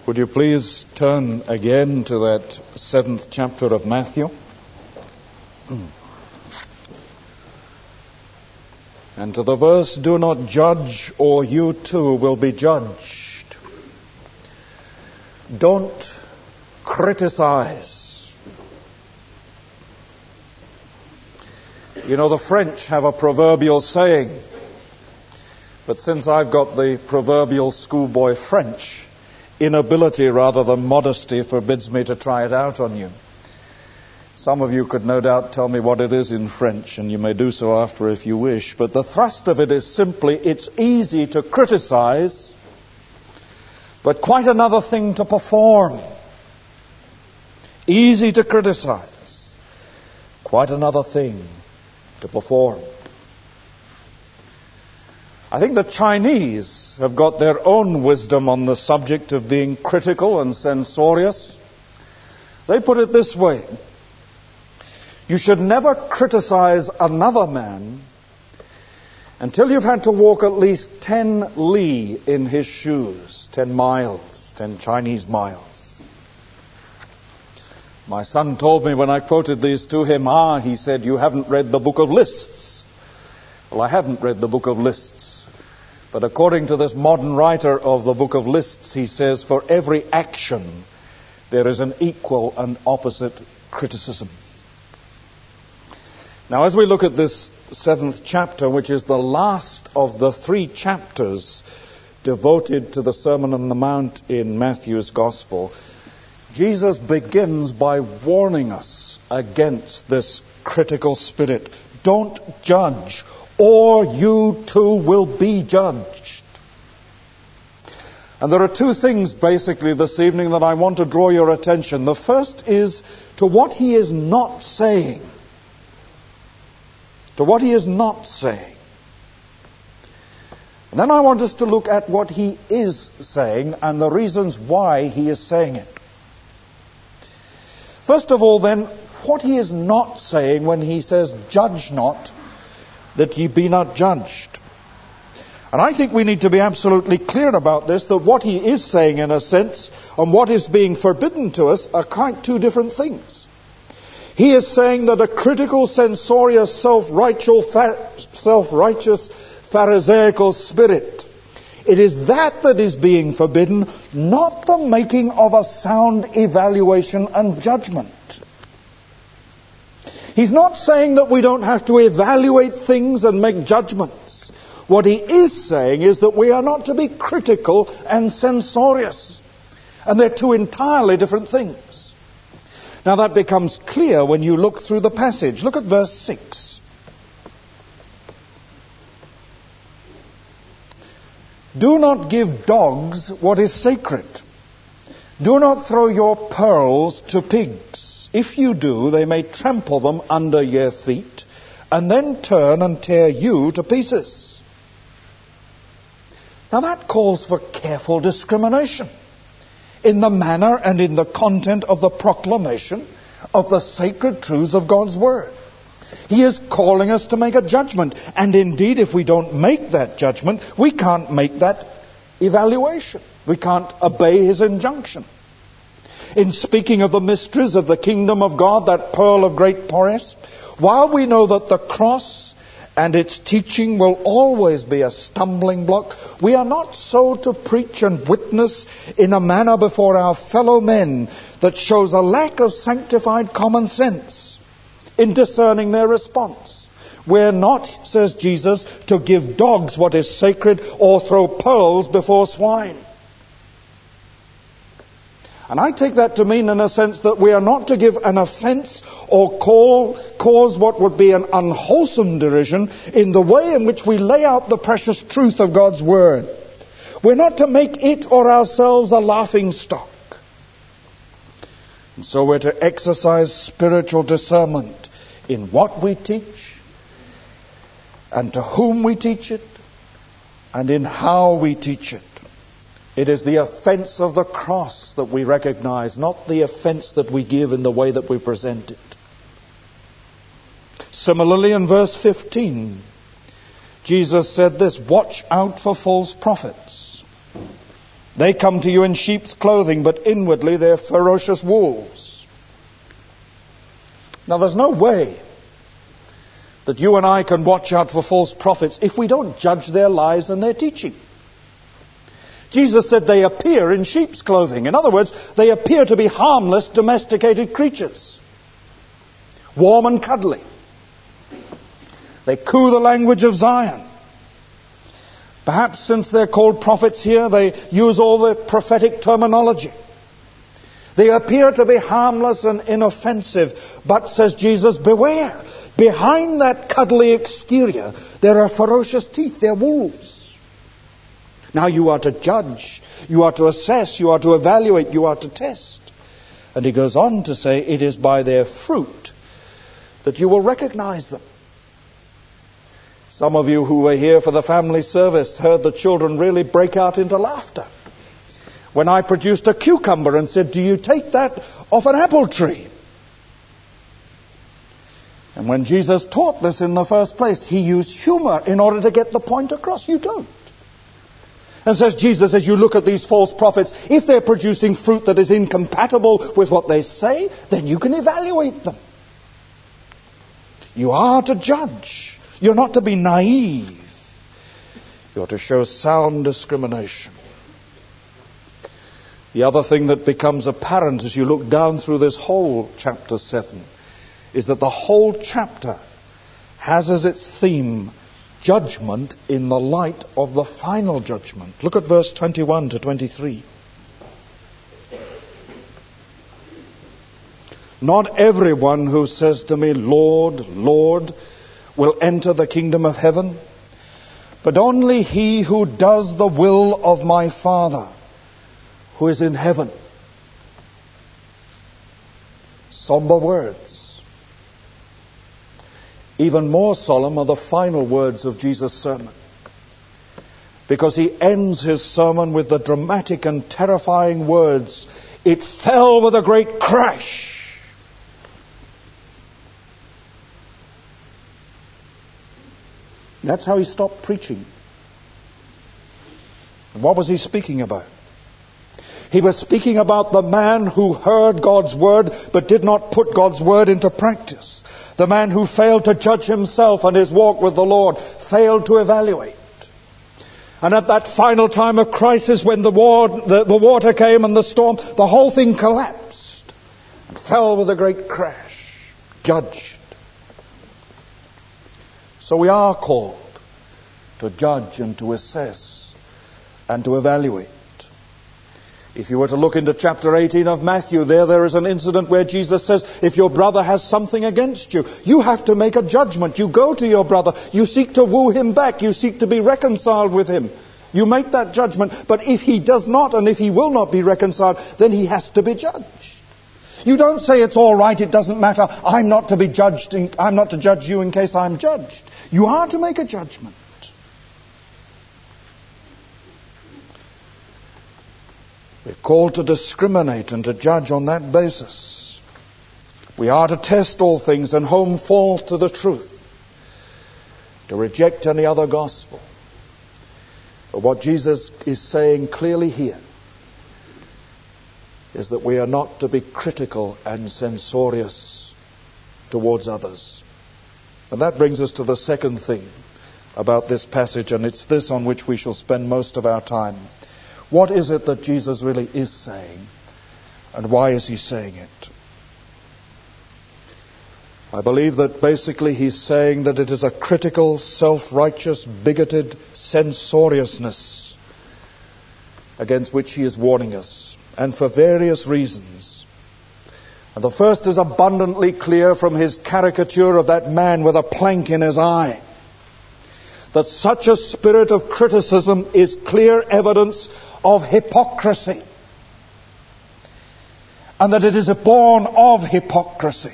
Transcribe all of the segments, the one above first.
Would you please turn again to that 7th chapter of Matthew? And to the verse, "Do not judge, or you too will be judged." Don't criticize. You know, the French have a proverbial saying, but since I've got the proverbial schoolboy French, inability rather than modesty forbids me to try it out on you. Some of you could no doubt tell me what it is in French, and you may do so after if you wish. But the thrust of it is simply, it's easy to criticize, but quite another thing to perform. Easy to criticize, quite another thing to perform. I think the Chinese have got their own wisdom on the subject of being critical and censorious. They put it this way: you should never criticize another man until you've had to walk at least 10 li in his shoes, 10 miles, 10 Chinese miles. My son told me when I quoted these to him, he said, "You haven't read the book of lists." Well, I haven't read the book of lists. But according to this modern writer of the book of lists, he says, for every action, there is an equal and opposite criticism. Now, as we look at this 7th chapter, which is the last of the 3 chapters devoted to the Sermon on the Mount in Matthew's Gospel, Jesus begins by warning us against this critical spirit. Don't judge, or you too will be judged. And there are 2 things basically this evening that I want to draw your attention. The first is to what he is not saying. To what he is not saying. And then I want us to look at what he is saying and the reasons why he is saying it. First of all, then, what he is not saying when he says, "Judge not, that ye be not judged." And I think we need to be absolutely clear about this, that what he is saying in a sense and what is being forbidden to us are quite 2 different things. He is saying that a critical, censorious, self-righteous, pharisaical spirit, it is that is being forbidden, not the making of a sound evaluation and judgment. He's not saying that we don't have to evaluate things and make judgments. What he is saying is that we are not to be critical and censorious. And they're 2 entirely different things. Now that becomes clear when you look through the passage. Look at verse 6. "Do not give dogs what is sacred. Do not throw your pearls to pigs. If you do, they may trample them under your feet, and then turn and tear you to pieces." Now that calls for careful discrimination in the manner and in the content of the proclamation of the sacred truths of God's Word. He is calling us to make a judgment, and indeed, if we don't make that judgment, we can't make that evaluation. We can't obey his injunction. In speaking of the mysteries of the kingdom of God, that pearl of great price, while we know that the cross and its teaching will always be a stumbling block, we are not so to preach and witness in a manner before our fellow men that shows a lack of sanctified common sense in discerning their response. We're not, says Jesus, to give dogs what is sacred or throw pearls before swine. And I take that to mean, in a sense, that we are not to give an offense or cause what would be an unwholesome derision in the way in which we lay out the precious truth of God's Word. We're not to make it or ourselves a laughing stock. And so we're to exercise spiritual discernment in what we teach, and to whom we teach it, and in how we teach it. It is the offense of the cross that we recognize, not the offense that we give in the way that we present it. Similarly, in verse 15, Jesus said this: "Watch out for false prophets." They come to you in sheep's clothing, but inwardly they're ferocious wolves. Now there's no way that you and I can watch out for false prophets if we don't judge their lives and their teaching. Jesus said they appear in sheep's clothing. In other words, they appear to be harmless, domesticated creatures. Warm and cuddly. They coo the language of Zion. Perhaps since they're called prophets here, they use all the prophetic terminology. They appear to be harmless and inoffensive, but, says Jesus, beware. Behind that cuddly exterior, there are ferocious teeth. They're wolves. Now you are to judge, you are to assess, you are to evaluate, you are to test. And he goes on to say, it is by their fruit that you will recognize them. Some of you who were here for the family service heard the children really break out into laughter when I produced a cucumber and said, do you take that off an apple tree? And when Jesus taught this in the first place, he used humor in order to get the point across. You don't. And says Jesus, as you look at these false prophets, if they're producing fruit that is incompatible with what they say, then you can evaluate them. You are to judge. You're not to be naive. You're to show sound discrimination. The other thing that becomes apparent as you look down through this whole chapter 7 is that the whole chapter has as its theme judgment in the light of the final judgment. Look at verse 21 to 23. Not everyone who says to me, Lord, Lord, will enter the kingdom of heaven, but only he who does the will of my Father who is in heaven. Somber words. Even more solemn are the final words of Jesus' sermon, because he ends his sermon with the dramatic and terrifying words, it fell with a great crash. That's how he stopped preaching. And what was he speaking about? He was speaking about the man who heard God's word but did not put God's word into practice. The man who failed to judge himself and his walk with the Lord, failed to evaluate. And at that final time of crisis, when the water came and the storm, the whole thing collapsed and fell with a great crash. Judged. So we are called to judge and to assess and to evaluate. If you were to look into chapter 18 of Matthew, there is an incident where Jesus says, if your brother has something against you, you have to make a judgment. You go to your brother, you seek to woo him back, you seek to be reconciled with him. You make that judgment, but if he does not and if he will not be reconciled, then he has to be judged. You don't say it's all right, it doesn't matter, I'm not to be judged, I'm not to judge you in case I'm judged. You are to make a judgment. We're called to discriminate and to judge on that basis. We are to test all things and hold forth to the truth, to reject any other gospel. But what Jesus is saying clearly here is that we are not to be critical and censorious towards others. And that brings us to the second thing about this passage, and it's this on which we shall spend most of our time. What is it that Jesus really is saying, and why is he saying it? I believe that basically he's saying that it is a critical, self-righteous, bigoted censoriousness against which he is warning us, and for various reasons. And the first is abundantly clear from his caricature of that man with a plank in his eye. That such a spirit of criticism is clear evidence of hypocrisy. And that it is born of hypocrisy.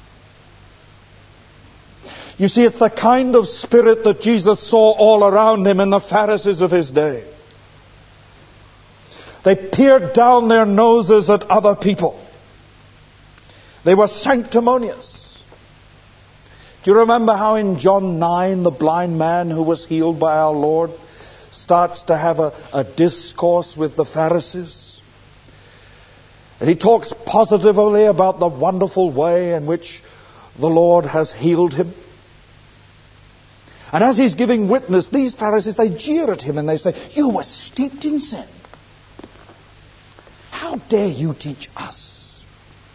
You see, it's the kind of spirit that Jesus saw all around him in the Pharisees of his day. They peered down their noses at other people. They were sanctimonious. Do you remember how in John 9, the blind man who was healed by our Lord starts to have a discourse with the Pharisees. And he talks positively about the wonderful way in which the Lord has healed him. And as he's giving witness, these Pharisees, they jeer at him and they say, "You were steeped in sin. How dare you teach us?"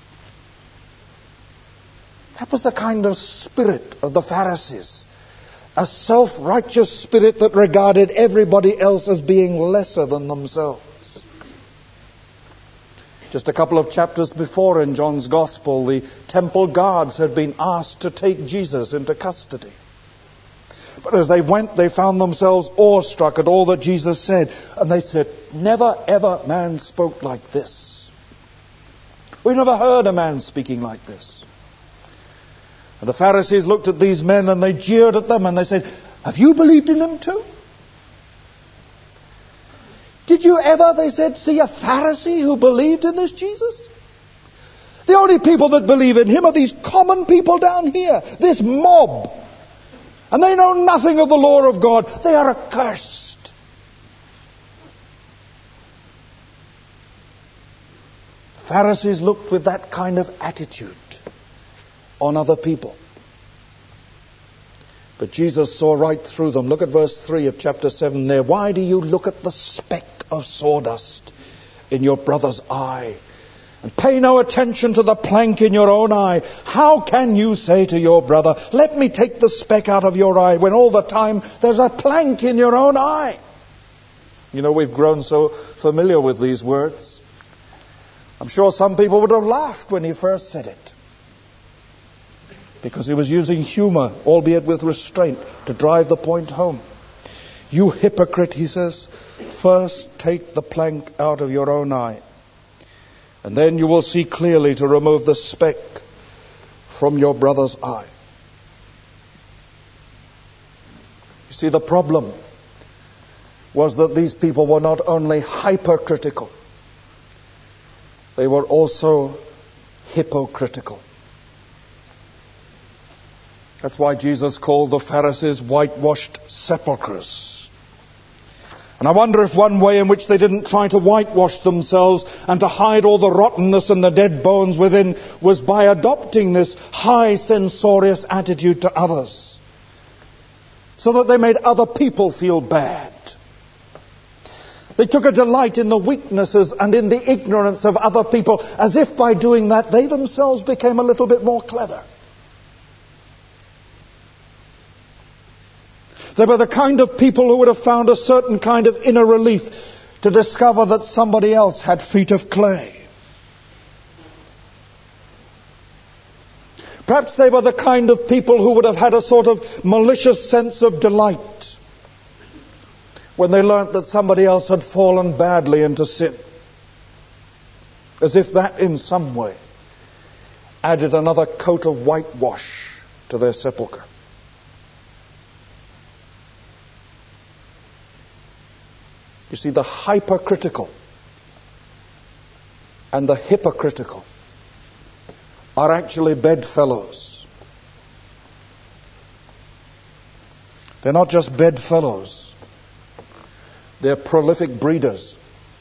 That was the kind of spirit of the Pharisees. A self-righteous spirit that regarded everybody else as being lesser than themselves. Just a couple of chapters before in John's Gospel, the temple guards had been asked to take Jesus into custody. But as they went, they found themselves awestruck at all that Jesus said. And they said, "Never ever man spoke like this. We never heard a man speaking like this." And the Pharisees looked at these men and they jeered at them and they said, "Have you believed in him too? Did you ever," they said, "see a Pharisee who believed in this Jesus? The only people that believe in him are these common people down here, this mob. And they know nothing of the law of God. They are accursed." Pharisees looked with that kind of attitude on other people. But Jesus saw right through them. Look at verse 3 of chapter 7 there. "Why do you look at the speck of sawdust in your brother's eye, and pay no attention to the plank in your own eye? How can you say to your brother, 'Let me take the speck out of your eye,' when all the time there's a plank in your own eye?" You know, we've grown so familiar with these words. I'm sure some people would have laughed when he first said it, because he was using humor, albeit with restraint, to drive the point home. "You hypocrite," he says, "first take the plank out of your own eye, and then you will see clearly to remove the speck from your brother's eye." You see, the problem was that these people were not only hypercritical, they were also hypocritical. That's why Jesus called the Pharisees whitewashed sepulchres. And I wonder if one way in which they didn't try to whitewash themselves and to hide all the rottenness and the dead bones within was by adopting this high censorious attitude to others, so that they made other people feel bad. They took a delight in the weaknesses and in the ignorance of other people, as if by doing that they themselves became a little bit more clever. They were the kind of people who would have found a certain kind of inner relief to discover that somebody else had feet of clay. Perhaps they were the kind of people who would have had a sort of malicious sense of delight when they learnt that somebody else had fallen badly into sin, as if that in some way added another coat of whitewash to their sepulchre. You see, the hypercritical and the hypocritical are actually bedfellows. They're not just bedfellows. They're prolific breeders.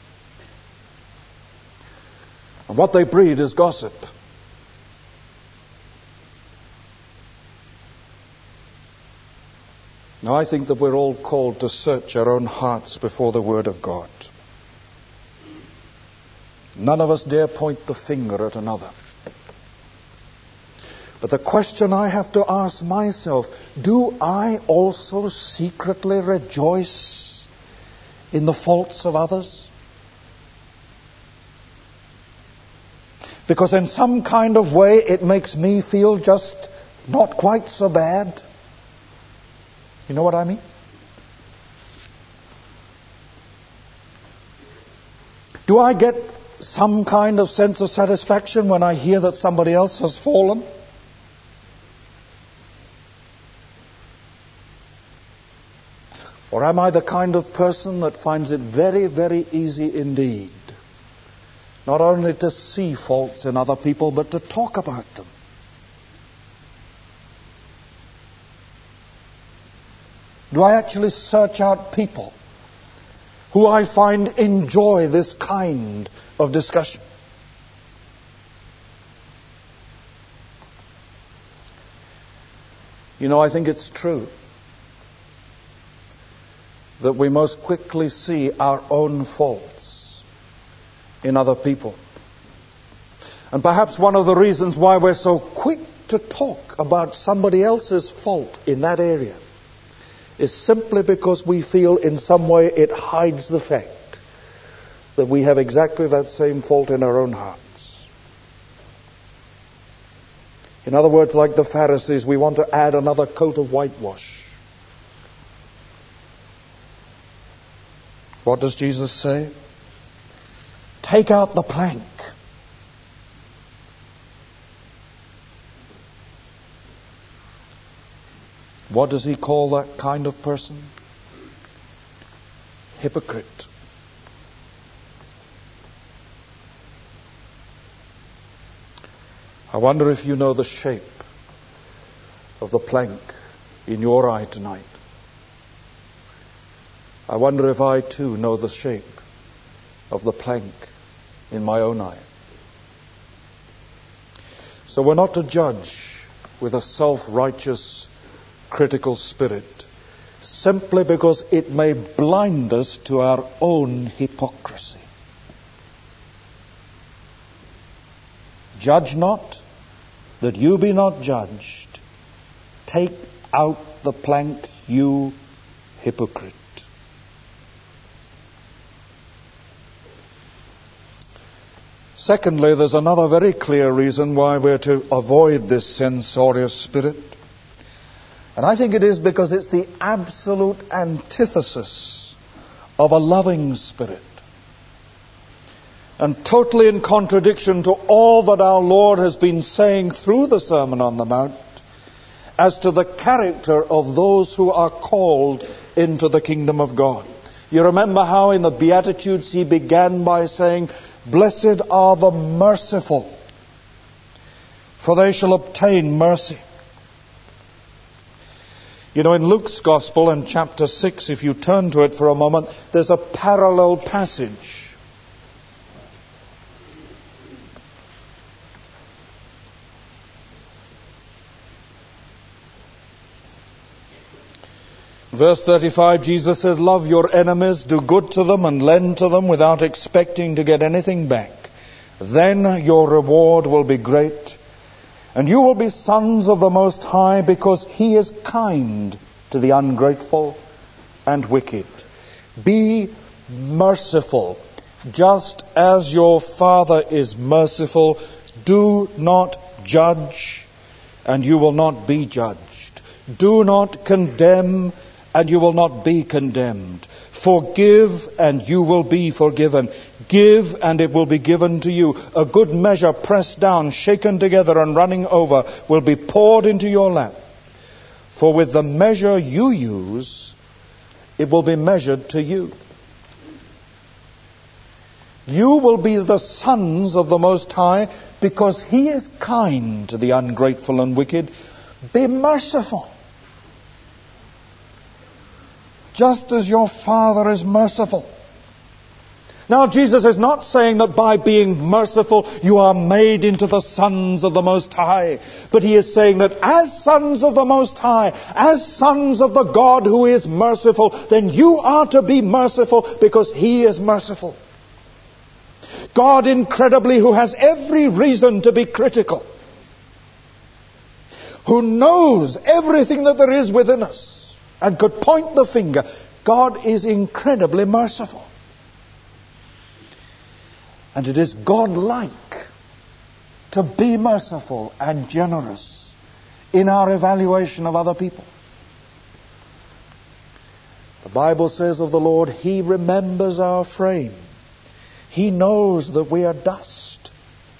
And what they breed is gossip. Now, I think that we're all called to search our own hearts before the Word of God. None of us dare point the finger at another. But the question I have to ask myself, do I also secretly rejoice in the faults of others? Because in some kind of way it makes me feel just not quite so bad. You know what I mean? Do I get some kind of sense of satisfaction when I hear that somebody else has fallen? Or am I the kind of person that finds it very, very easy indeed, not only to see faults in other people, but to talk about them? Do I actually search out people who I find enjoy this kind of discussion. You know, I think it's true that we most quickly see our own faults in other people. And perhaps one of the reasons why we're so quick to talk about somebody else's fault in that area is simply because we feel in some way it hides the fact that we have exactly that same fault in our own hearts. In other words, like the Pharisees, we want to add another coat of whitewash. What does Jesus say? Take out the plank. What does he call that kind of person? Hypocrite. I wonder if you know the shape of the plank in your eye tonight. I wonder if I too know the shape of the plank in my own eye. So we're not to judge with a self-righteous, critical spirit simply because it may blind us to our own hypocrisy. Judge not, that you be not judged. Take out the plank, you hypocrite. Secondly, there's another very clear reason why we're to avoid this censorious spirit. And I think it is because it's the absolute antithesis of a loving spirit. And totally in contradiction to all that our Lord has been saying through the Sermon on the Mount as to the character of those who are called into the kingdom of God. You remember how in the Beatitudes he began by saying, "Blessed are the merciful, for they shall obtain mercy." You know, in Luke's Gospel in chapter 6, if you turn to it for a moment, there's a parallel passage. Verse 35, Jesus says, "Love your enemies, do good to them and lend to them without expecting to get anything back. Then your reward will be great, and you will be sons of the Most High, because He is kind to the ungrateful and wicked. Be merciful, just as your Father is merciful. Do not judge, and you will not be judged. Do not condemn, and you will not be condemned. Forgive, and you will be forgiven. Give, and it will be given to you. A good measure, pressed down, shaken together, and running over, will be poured into your lap. For with the measure you use, it will be measured to you." You will be the sons of the Most High because He is kind to the ungrateful and wicked. Be merciful, just as your Father is merciful. Now, Jesus is not saying that by being merciful you are made into the sons of the Most High. But He is saying that as sons of the Most High, as sons of the God who is merciful, then you are to be merciful because He is merciful. God, incredibly, who has every reason to be critical, who knows everything that there is within us, and could point the finger, God is incredibly merciful. And it is God-like to be merciful and generous in our evaluation of other people. The Bible says of the Lord, He remembers our frame. He knows that we are dust.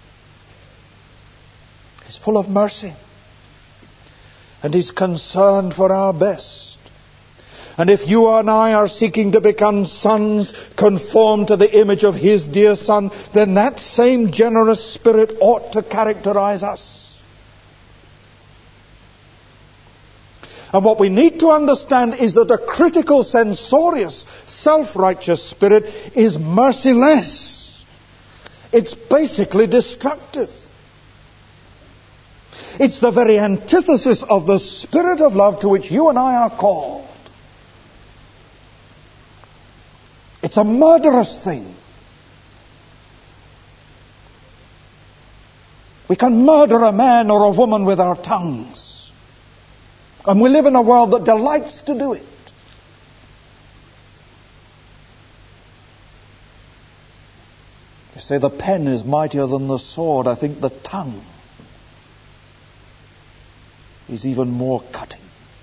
He's full of mercy. And He's concerned for our best. And if you and I are seeking to become sons conformed to the image of His dear Son, then that same generous spirit ought to characterize us. And what we need to understand is that a critical, censorious, self-righteous spirit is merciless. It's basically destructive. It's the very antithesis of the spirit of love to which you and I are called. It's a murderous thing. We can murder a man or a woman with our tongues. And we live in a world that delights to do it. You say the pen is mightier than the sword. I think the tongue is even more cutting.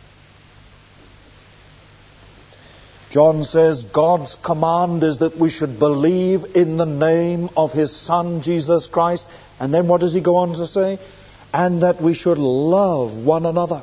John says God's command is that we should believe in the name of His Son, Jesus Christ. And then what does he go on to say? And that we should love one another.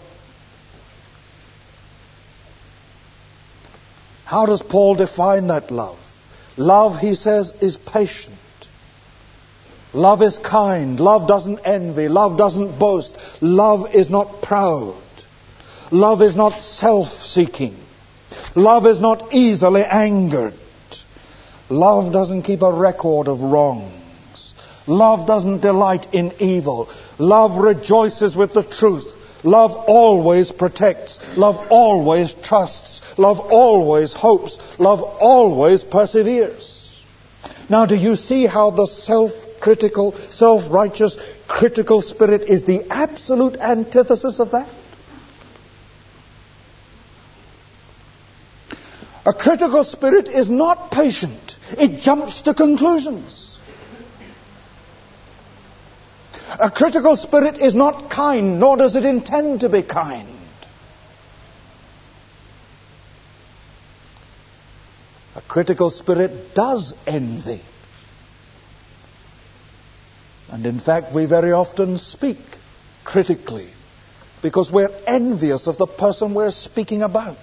How does Paul define that love? Love, he says, is patient. Love is kind. Love doesn't envy. Love doesn't boast. Love is not proud. Love is not self-seeking. Love is not easily angered. Love doesn't keep a record of wrongs. Love doesn't delight in evil. Love rejoices with the truth. Love always protects. Love always trusts. Love always hopes. Love always perseveres. Now, do you see how the self-critical, self-righteous, critical spirit is the absolute antithesis of that? A critical spirit is not patient. It jumps to conclusions. A critical spirit is not kind, nor does it intend to be kind. A critical spirit does envy. And in fact, we very often speak critically because we're envious of the person we're speaking about.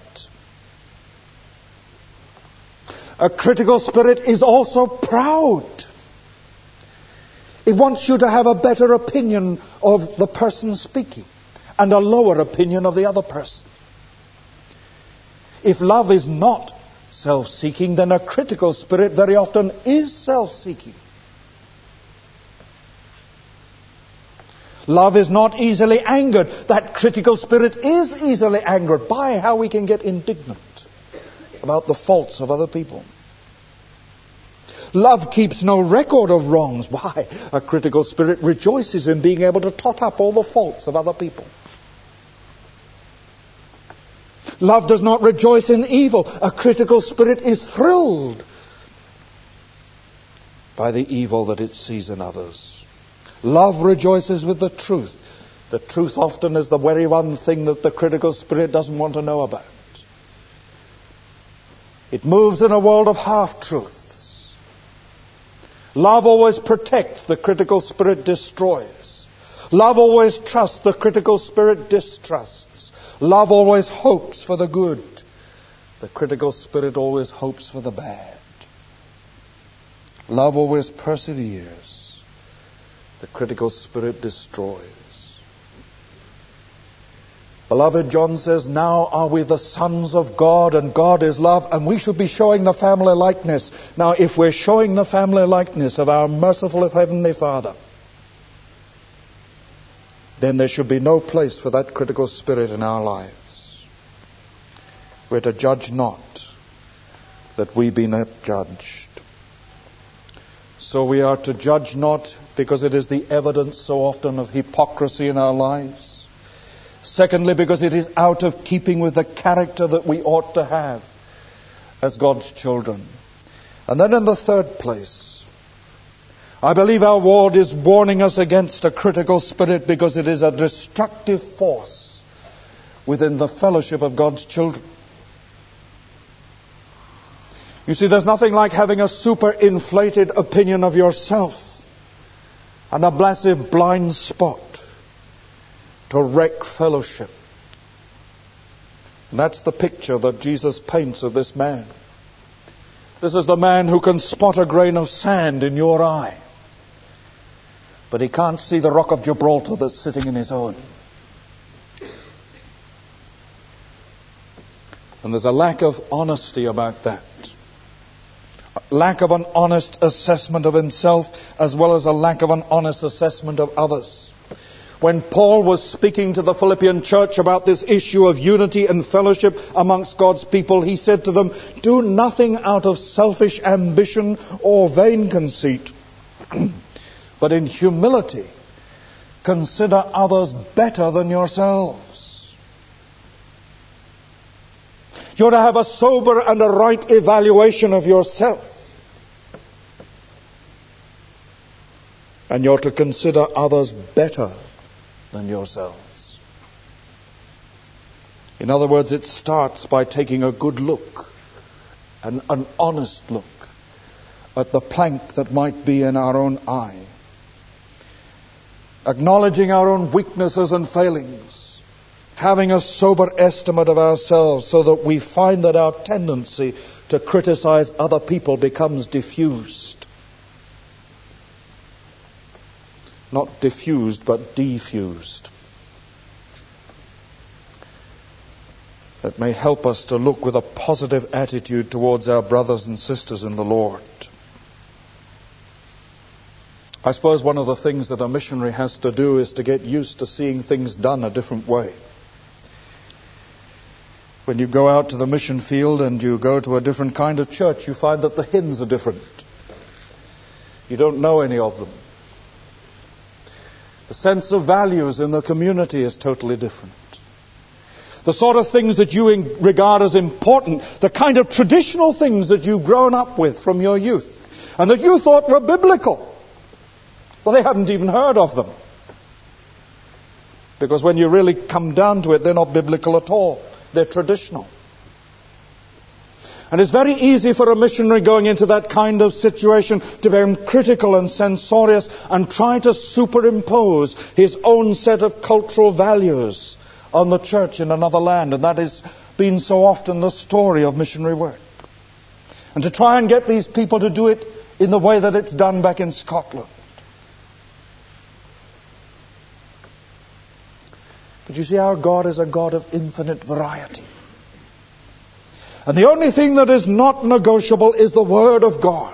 A critical spirit is also proud. It wants you to have a better opinion of the person speaking and a lower opinion of the other person. If love is not self-seeking, then a critical spirit very often is self-seeking. Love is not easily angered. That critical spirit is easily angered by how we can get indignant about the faults of other people. Love keeps no record of wrongs. Why? A critical spirit rejoices in being able to tot up all the faults of other people. Love does not rejoice in evil. A critical spirit is thrilled by the evil that it sees in others. Love rejoices with the truth. The truth often is the very one thing that the critical spirit doesn't want to know about. It moves in a world of half-truths. Love always protects, the critical spirit destroys. Love always trusts, the critical spirit distrusts. Love always hopes for the good. The critical spirit always hopes for the bad. Love always perseveres. The critical spirit destroys. Beloved, John says, now are we the sons of God, and God is love, and we should be showing the family likeness. Now, if we're showing the family likeness of our merciful Heavenly Father, then there should be no place for that critical spirit in our lives. We're to judge not, that we be not judged. So we are to judge not, because it is the evidence so often of hypocrisy in our lives. Secondly, because it is out of keeping with the character that we ought to have as God's children. And then in the third place, I believe our Lord is warning us against a critical spirit because it is a destructive force within the fellowship of God's children. You see, there's nothing like having a super-inflated opinion of yourself and a massive blind spot to wreck fellowship. And that's the picture that Jesus paints of this man. This is the man who can spot a grain of sand in your eye, but he can't see the rock of Gibraltar that's sitting in his own. And there's a lack of honesty about that. A lack of an honest assessment of himself, as well as a lack of an honest assessment of others. When Paul was speaking to the Philippian church about this issue of unity and fellowship amongst God's people, he said to them, "Do nothing out of selfish ambition or vain conceit, but in humility consider others better than yourselves." You're to have a sober and a right evaluation of yourself. And you're to consider others better than yourselves. In other words, it starts by taking a good look, an honest look, at the plank that might be in our own eye. Acknowledging our own weaknesses and failings. Having a sober estimate of ourselves so that we find that our tendency to criticize other people becomes diffused. Not diffused, but defused. That may help us to look with a positive attitude towards our brothers and sisters in the Lord. I suppose one of the things that a missionary has to do is to get used to seeing things done a different way. When you go out to the mission field and you go to a different kind of church, you find that the hymns are different. You don't know any of them. The sense of values in the community is totally different. The sort of things that you regard as important, the kind of traditional things that you've grown up with from your youth, and that you thought were biblical, well, they haven't even heard of them. Because when you really come down to it, they're not biblical at all. They're traditional. And it's very easy for a missionary going into that kind of situation to become critical and censorious and try to superimpose his own set of cultural values on the church in another land. And that has been so often the story of missionary work. And to try and get these people to do it in the way that it's done back in Scotland. But you see, our God is a God of infinite variety. And the only thing that is not negotiable is the Word of God.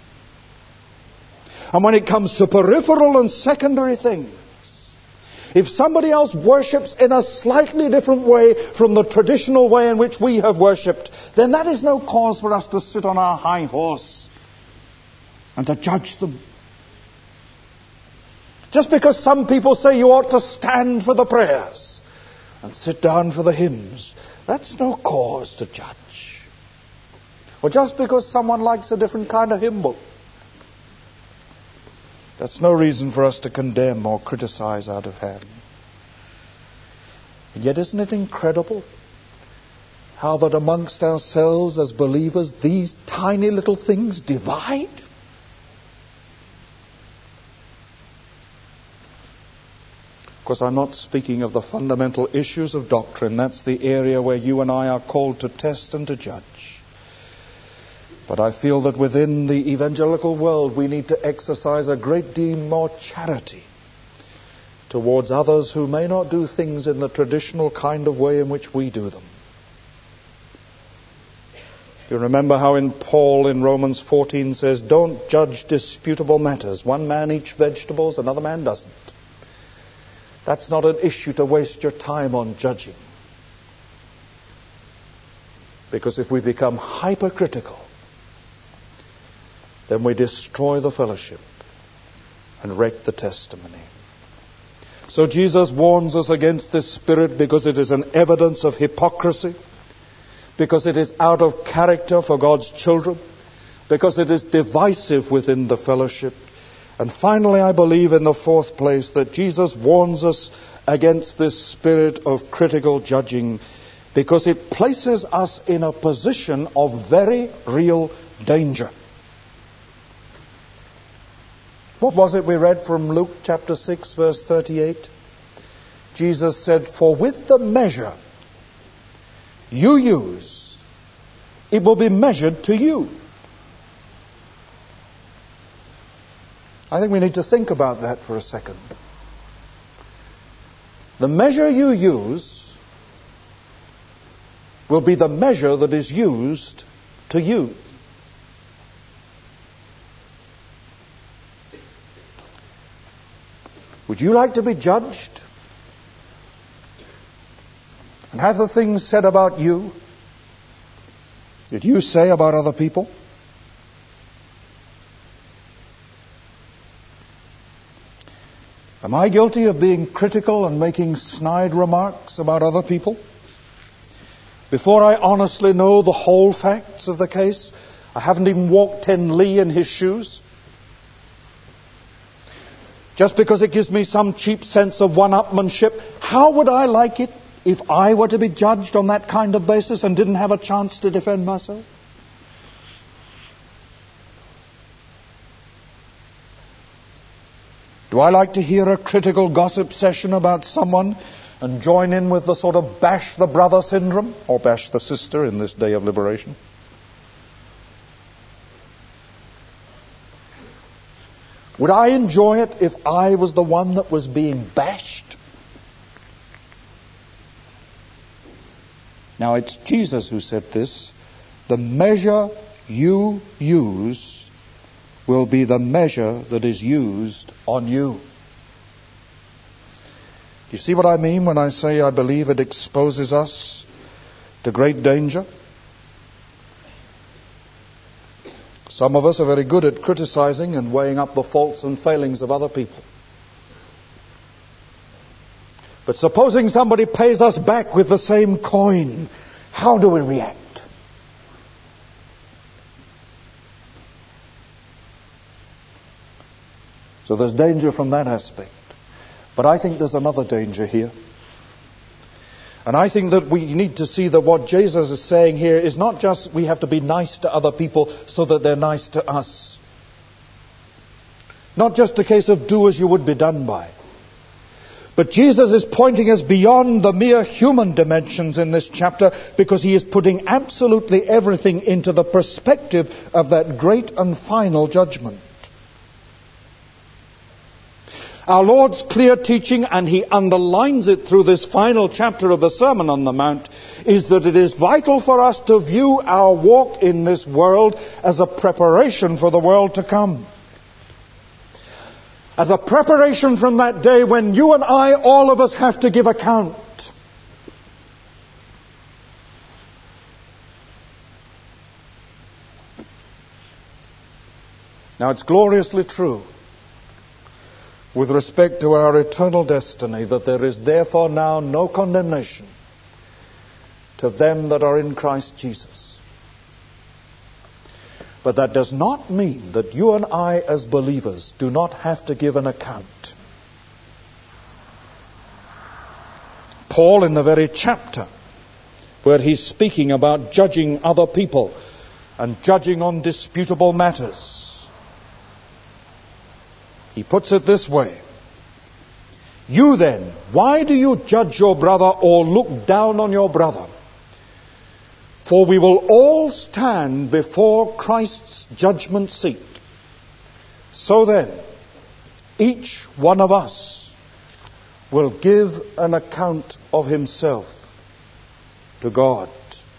And when it comes to peripheral and secondary things, if somebody else worships in a slightly different way from the traditional way in which we have worshipped, then that is no cause for us to sit on our high horse and to judge them. Just because some people say you ought to stand for the prayers and sit down for the hymns, that's no cause to judge. Or just because someone likes a different kind of hymn book, that's no reason for us to condemn or criticize out of hand. And yet isn't it incredible how that amongst ourselves as believers these tiny little things divide? Of course, I'm not speaking of the fundamental issues of doctrine. That's the area where you and I are called to test and to judge. But I feel that within the evangelical world we need to exercise a great deal more charity towards others who may not do things in the traditional kind of way in which we do them. You remember how in Paul in Romans 14 says, don't judge disputable matters. One man eats vegetables, another man doesn't. That's not an issue to waste your time on judging. Because if we become hypercritical, then we destroy the fellowship and wreck the testimony. So Jesus warns us against this spirit because it is an evidence of hypocrisy, because it is out of character for God's children, because it is divisive within the fellowship. And finally, I believe in the fourth place that Jesus warns us against this spirit of critical judging because it places us in a position of very real danger. What was it we read from Luke chapter 6, verse 38? Jesus said, for with the measure you use, it will be measured to you. I think we need to think about that for a second. The measure you use will be the measure that is used to you. Would you like to be judged? And have the things said about you that you say about other people? Am I guilty of being critical and making snide remarks about other people before I honestly know the whole facts of the case? I haven't even walked 10 li in his shoes. Just because it gives me some cheap sense of one-upmanship, how would I like it if I were to be judged on that kind of basis and didn't have a chance to defend myself? Do I like to hear a critical gossip session about someone and join in with the sort of bash the brother syndrome, or bash the sister in this day of liberation? Would I enjoy it if I was the one that was being bashed? Now, it's Jesus who said this. The measure you use will be the measure that is used on you. Do you see what I mean when I say I believe it exposes us to great danger? Some of us are very good at criticizing and weighing up the faults and failings of other people. But supposing somebody pays us back with the same coin, how do we react? So there's danger from that aspect. But I think there's another danger here. And I think that we need to see that what Jesus is saying here is not just we have to be nice to other people so that they're nice to us. Not just a case of do as you would be done by. But Jesus is pointing us beyond the mere human dimensions in this chapter, because he is putting absolutely everything into the perspective of that great and final judgment. Our Lord's clear teaching, and he underlines it through this final chapter of the Sermon on the Mount, is that it is vital for us to view our walk in this world as a preparation for the world to come. As a preparation from that day when you and I, all of us, have to give account. Now, it's gloriously true with respect to our eternal destiny that there is therefore now no condemnation to them that are in Christ Jesus. But that does not mean that you and I as believers do not have to give an account. Paul, in the very chapter where he's speaking about judging other people and judging on disputable matters, he puts it this way. You then, why do you judge your brother or look down on your brother? For we will all stand before Christ's judgment seat. So then, each one of us will give an account of himself to God.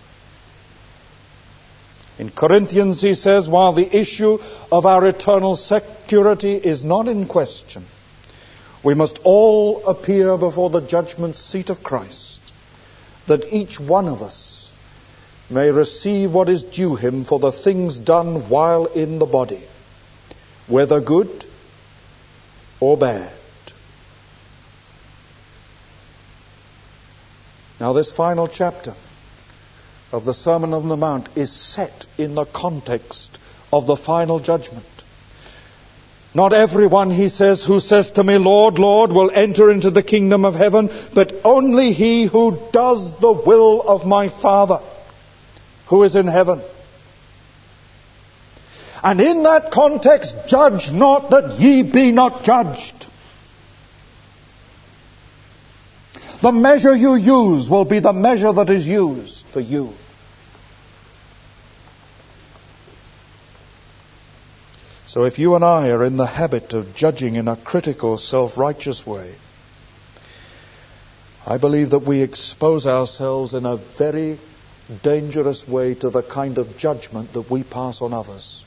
In Corinthians he says, while the issue of our eternal security is not in question, we must all appear before the judgment seat of Christ, that each one of us may receive what is due him for the things done while in the body, whether good or bad. Now, this final chapter of the Sermon on the Mount is set in the context of the final judgment. Not everyone, he says, who says to me, Lord, Lord, will enter into the kingdom of heaven, but only he who does the will of my Father who is in heaven. And in that context, judge not that ye be not judged. The measure you use will be the measure that is used for you. So if you and I are in the habit of judging in a critical, self-righteous way, I believe that we expose ourselves in a very dangerous way to the kind of judgment that we pass on others.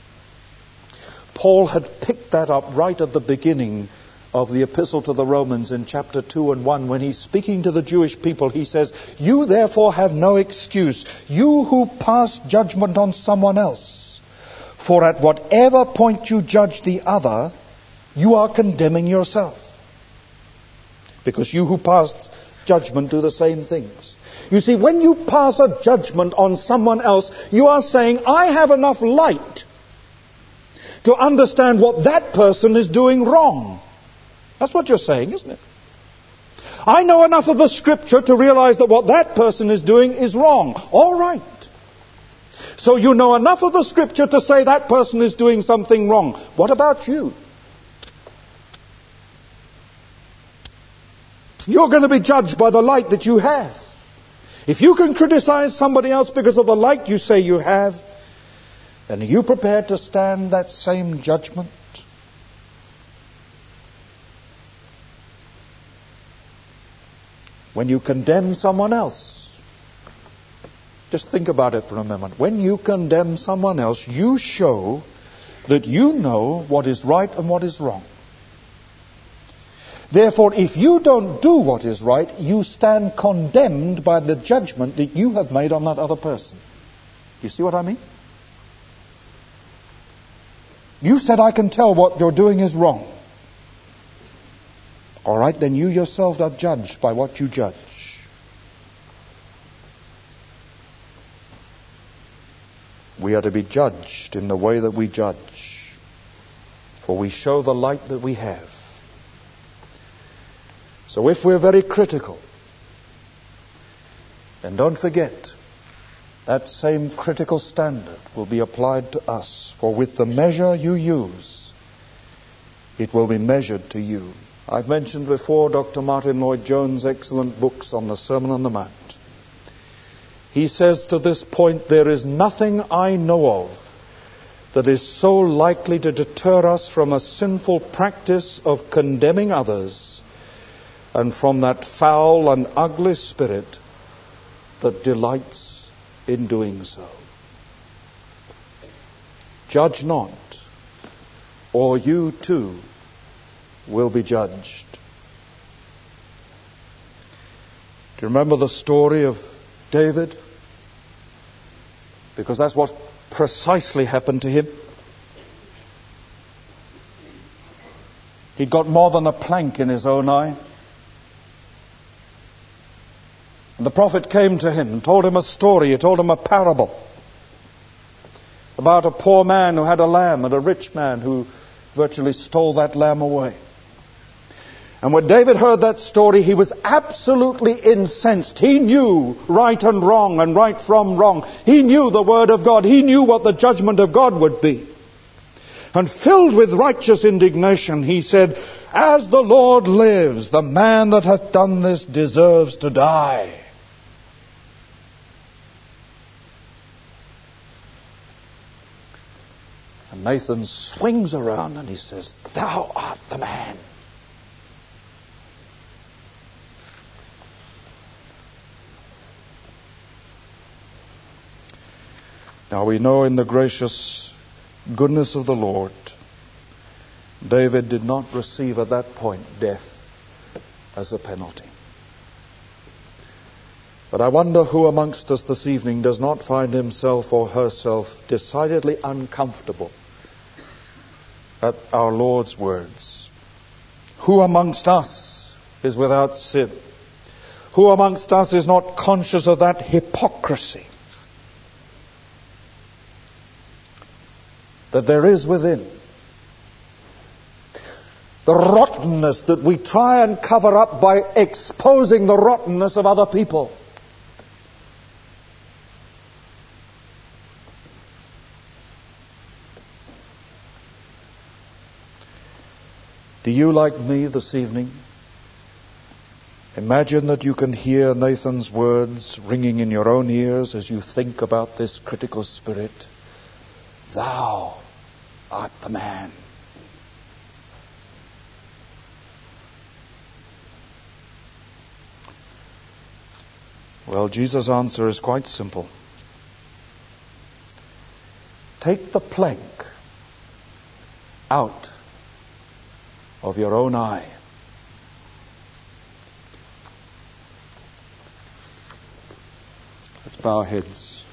Paul had picked that up right at the beginning of the Epistle to the Romans in chapter 2 and 1. When he's speaking to the Jewish people, he says, "You therefore have no excuse, you who pass judgment on someone else. For at whatever point you judge the other, you are condemning yourself. Because you who pass judgment do the same things." You see, when you pass a judgment on someone else, you are saying, I have enough light to understand what that person is doing wrong. That's what you're saying, isn't it? I know enough of the Scripture to realize that what that person is doing is wrong. All right. So you know enough of the Scripture to say that person is doing something wrong. What about you? You're going to be judged by the light that you have. If you can criticize somebody else because of the light you say you have, then are you prepared to stand that same judgment? When you condemn someone else, just think about it for a moment. When you condemn someone else, you show that you know what is right and what is wrong. Therefore, if you don't do what is right, you stand condemned by the judgment that you have made on that other person. Do you see what I mean? You said, I can tell what you're doing is wrong. All right, then you yourself are judged by what you judge. We are to be judged in the way that we judge, for we show the light that we have. So if we're very critical, then don't forget that same critical standard will be applied to us. For with the measure you use, it will be measured to you. I've mentioned before Dr. Martin Lloyd-Jones' excellent books on the Sermon on the Mount. He says to this point, there is nothing I know of that is so likely to deter us from a sinful practice of condemning others and from that foul and ugly spirit that delights in doing so. Judge not, or you too will be judged. Do you remember the story of David? Because that's what precisely happened to him. He'd got more than a plank in his own eye. And the prophet came to him and told him a story. He told him a parable about a poor man who had a lamb and a rich man who virtually stole that lamb away. And when David heard that story, he was absolutely incensed. He knew right and wrong and right from wrong. He knew the word of God. He knew what the judgment of God would be. And filled with righteous indignation, he said, "As the Lord lives, the man that hath done this deserves to die." And Nathan swings around and he says, "Thou art the man." Now we know in the gracious goodness of the Lord, David did not receive at that point death as a penalty. But I wonder who amongst us this evening does not find himself or herself decidedly uncomfortable at our Lord's words. Who amongst us is without sin? Who amongst us is not conscious of that hypocrisy that there is within? The rottenness that we try and cover up by exposing the rottenness of other people. Do you, like me this evening, imagine that you can hear Nathan's words ringing in your own ears as you think about this critical spirit? Thou art the man. Well, Jesus' answer is quite simple. Take the plank out of your own eye. Let's bow our heads.